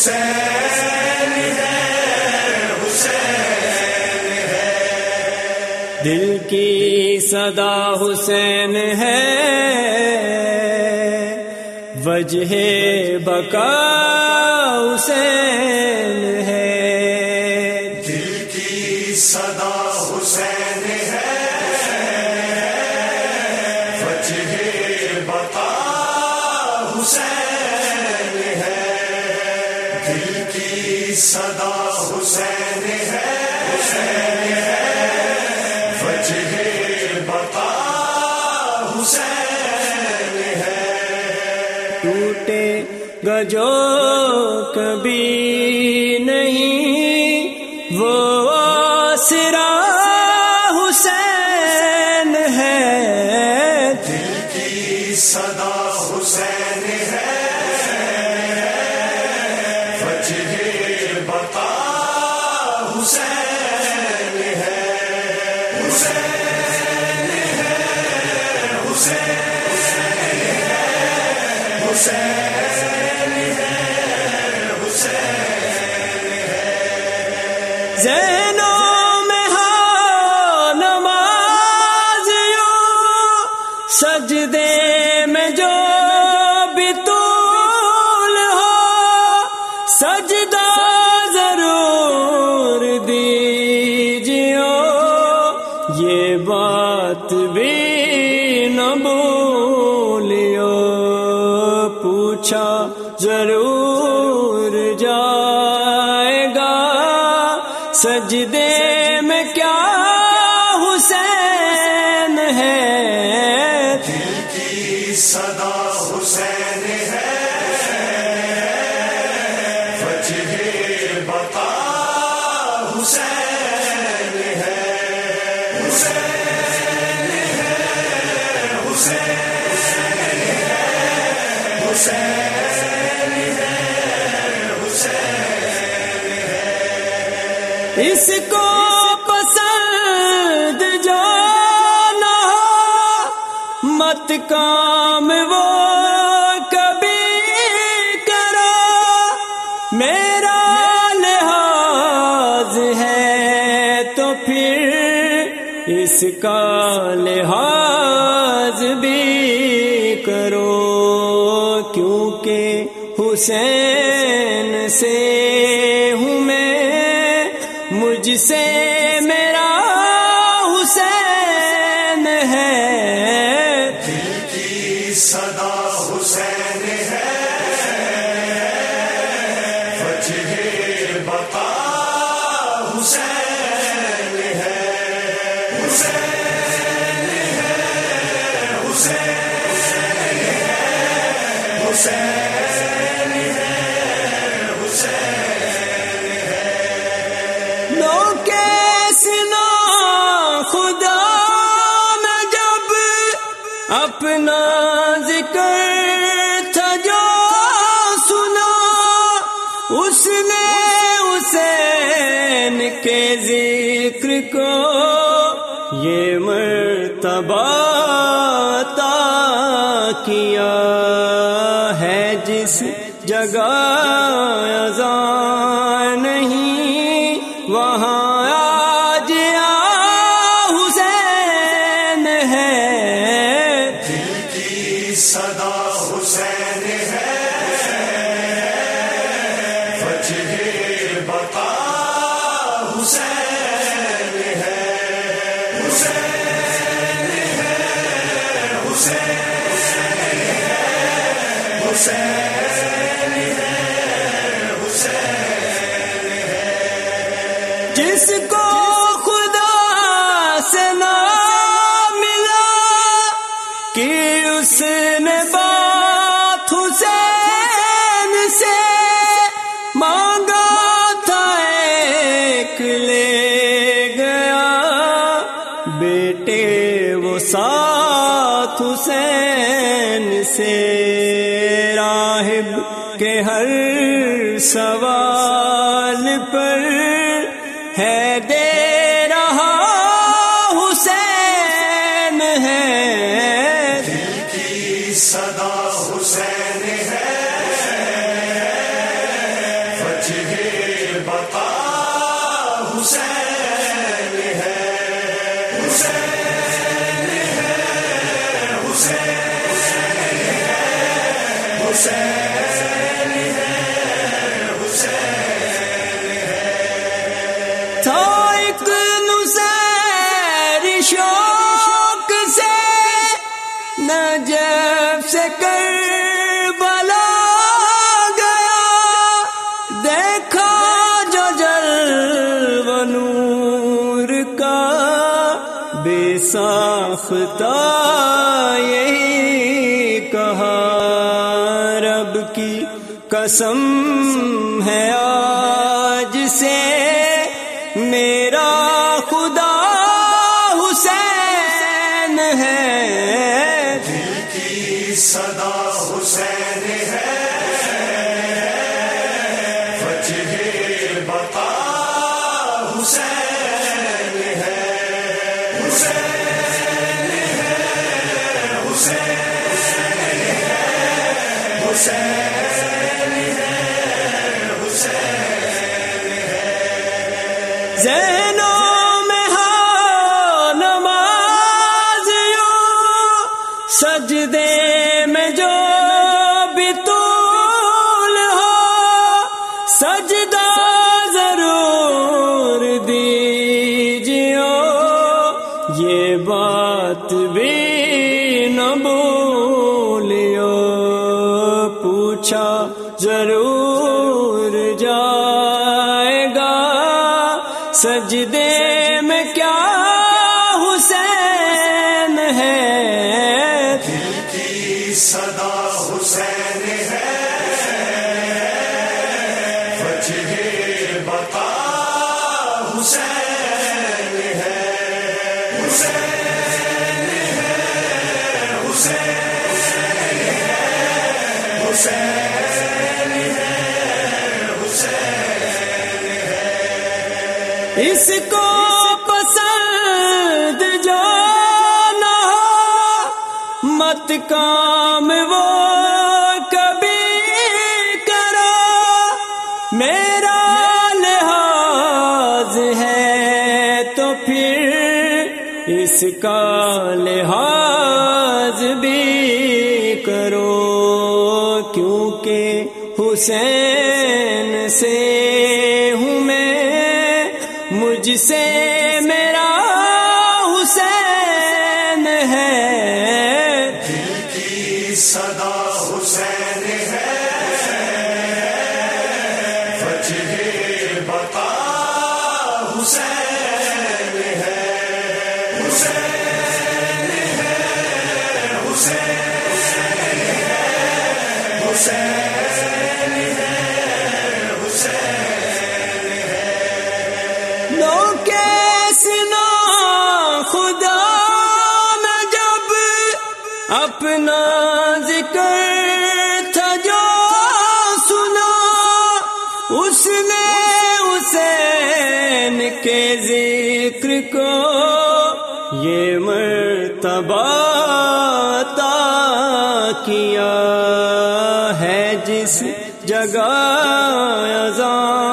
حسین ہے، حسین ہے، دل کی صدا حسین ہے، وجہ بقا حسین ہے، دل کی صدا حسین ہے، وجہ بقا حسین ہے، دل کی صدا حسین ہے، وجہ بقا حسین ہے، ٹوٹے گا جو کبھی نہیں وہ آسرا حسین ہے، دل کی صدا حسین ہے، وجہ بقا حسین ہے، حسین ہے، حسین ہے، حسین ہے، حسین ہے، ذہنوں میں ہو نمازیوں، سجدے میں جو بھی طول ہو، سجدہ ضرور دیجیو، یہ بات بھی نہ بھولیو، پوچھا ضرور جائے گا سجدے میں کیا حسین ہے، دل کی صدا حسین ہے، وجہ بقا حسین ہے، حسین ہے، حسین ہے، حسین ہے، حسین ہے، اس کو پسند جو نہ ہو مت کام وہ کبھی کرو، میرا لحاظ ہے تو پھر اس کا لحاظ بھی کرو، کیونکہ حسین سے ہوں میں، مجھ سے میرا حسین ہے، دل کی صدا حسین ہے، وجہ بقا حسین ہے، حسین ہے، حسین ہے، حسین ہے، حسین ہے، لو کیسنا خدا میں جب اپنا ذکر تھا جو سنا، اس نے حسین کے ذکر کو یہ مرتبہ عطا کیا ہے، جس جگہ اذان نہیں وہاں آج حسین ہے، دل کی صدا حسین ہے، وجہ بقا حسین ہے، حسین ہے، حسین ہے، حسین ہے، حسین ہے، جس کو خدا سے نہ ملا کہ اس نے بات حسین سے مانگا تھا ایک لے گیا، بیٹے وہ ساتھ حسین سے، راہب کے ہر سوال پر ہے دے رہا حسین ہے، دل کی صدا حسین ہے، حسین ہے، حسین ہے۔ تھا ایک نصیر شوق سے نجف سے کربلا گیا، دیکھا جو جلوہ نور کا بے ساختہ، یہی کہا رب کی قسم ہے آج سے میرا خدا حسین ہے۔ دل کی صدا حسین ہے، وجہ بقا حسین ہے، حسین ہے، حسین ہے، حسین ہے، حسین ہے۔ ذہنوں میں ہو نماز یوں، سجدے میں جو بھی طول ہو، سجدہ ضرور دیجیو، یہ بات بھی نہ بھولیو، پوچھا ضرور جائے گا سجدے میں کیا حسین ہے۔ دل کی صدا حسین ہے، وجہ بقا حسین ہے، حسین ہے، حسین ہے، حسین ہے، حسین ہے۔ اس کو پسند جو نہ ہو مت کام وہ کبھی کرو، میرا لحاظ ہے تو پھر اس کا لحاظ بھی کرو، کیونکہ حسین سے ہوں میں، مجھ سے میرا حسین ہے۔ دل کی صدا حسین ہے، وجہ بقا حسین ہے، حسین ہے، حسین ہے، حسین ہے، حسین ہے۔ لو کیسنا خدا میں جب اپنا ذکر تھا جو سنا، اس نے حسین کے ذکر کو یہ مرتبہ عطا کیا ہے، جس جگہ اذان